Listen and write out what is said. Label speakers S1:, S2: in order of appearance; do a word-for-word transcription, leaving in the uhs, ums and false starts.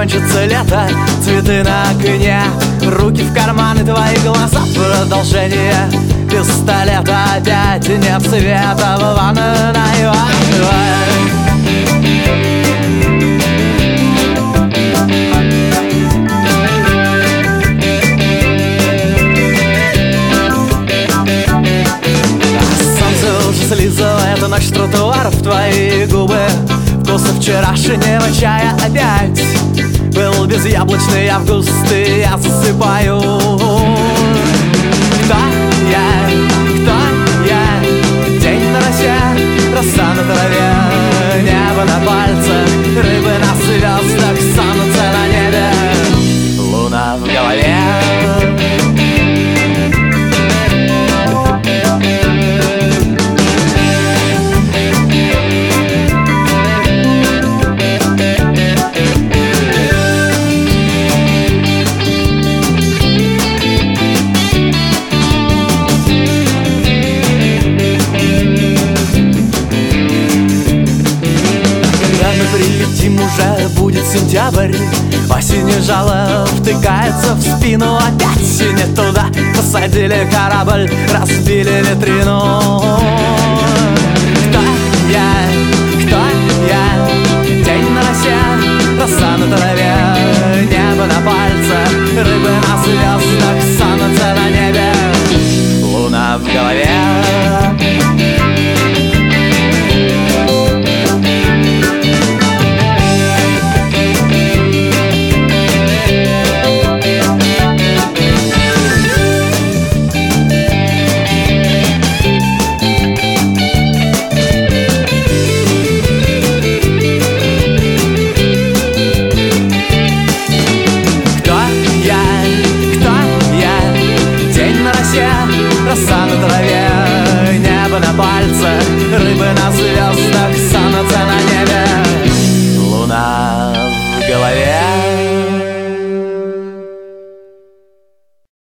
S1: кончится лето, цветы на окне, руки в карманы, твои глаза продолжение пистолета. Опять нет света в ванной на Ивановой. Слизывает ночь тротуаров, твои губы, вкусы вчерашнего чая опять. Был безяблочный август, и я засыпаю. Кто я? Кто я? День на росе, роса на траве, небо на пальцах, рыбы на звездах, солнце на небе, луна в голове. Прилетим, уже будет сентябрь, осенью жало втыкается в спину. Опять не туда посадили корабль, разбили витрину. Кто я? Кто я? День на росе, роса на траве, небо на пальце, рыбы на звезд.